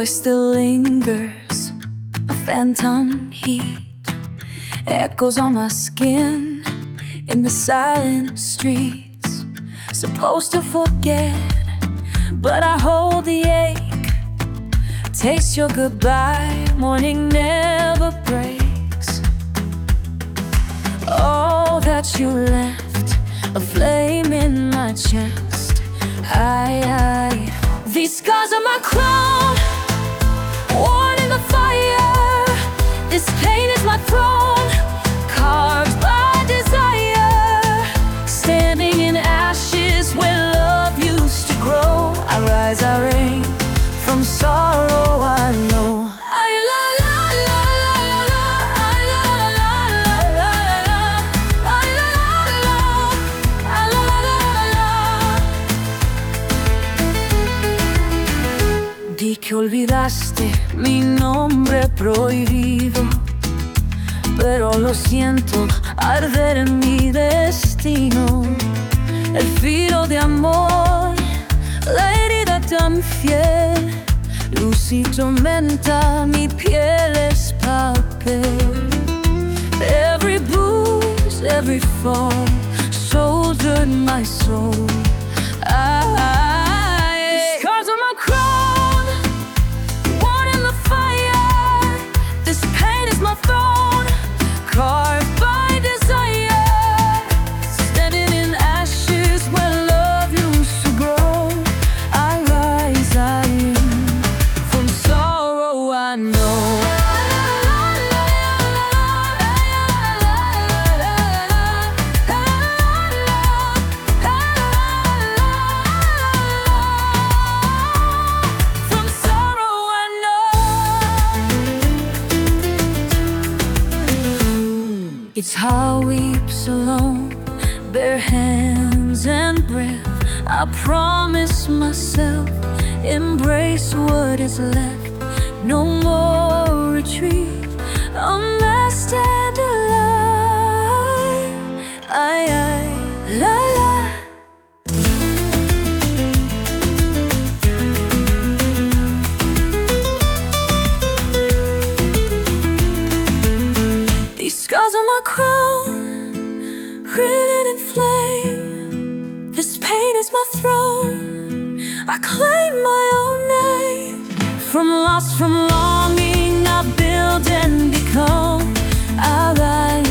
voice still lingers, a phantom heat echoes on my skin in the silent streets. Supposed to forget, but I hold the ache. Taste your goodbye, morning never breaks. All that you left, a flame in my chest. These scars are my crown, worn in the fire. This pain is my throne, carved by desire. Standing in ashes where love used to grow. I rise, I reign, from sorrow I know. Di que olvidaste mi nombre prohibido, pero lo siento arder en mi destino. El filo de amor, la herida tan fiel, luz y tormenta, mi piel es papel. Every bruise, every fall, shouldered my soul. Scars on my crown, worn in the fire. This pain is my throne, carved by desire. Standing in ashes where love used to grow. I rise, I am, from sorrow I know. It's heart weeps alone, bare hands and breath. I promise myself, embrace what is left. No more retreat, unmasked and alive. La la. These scars on my crown, written in flame. This pain is my throne, I claim my own name. From loss, from longing, I build and become. I rise.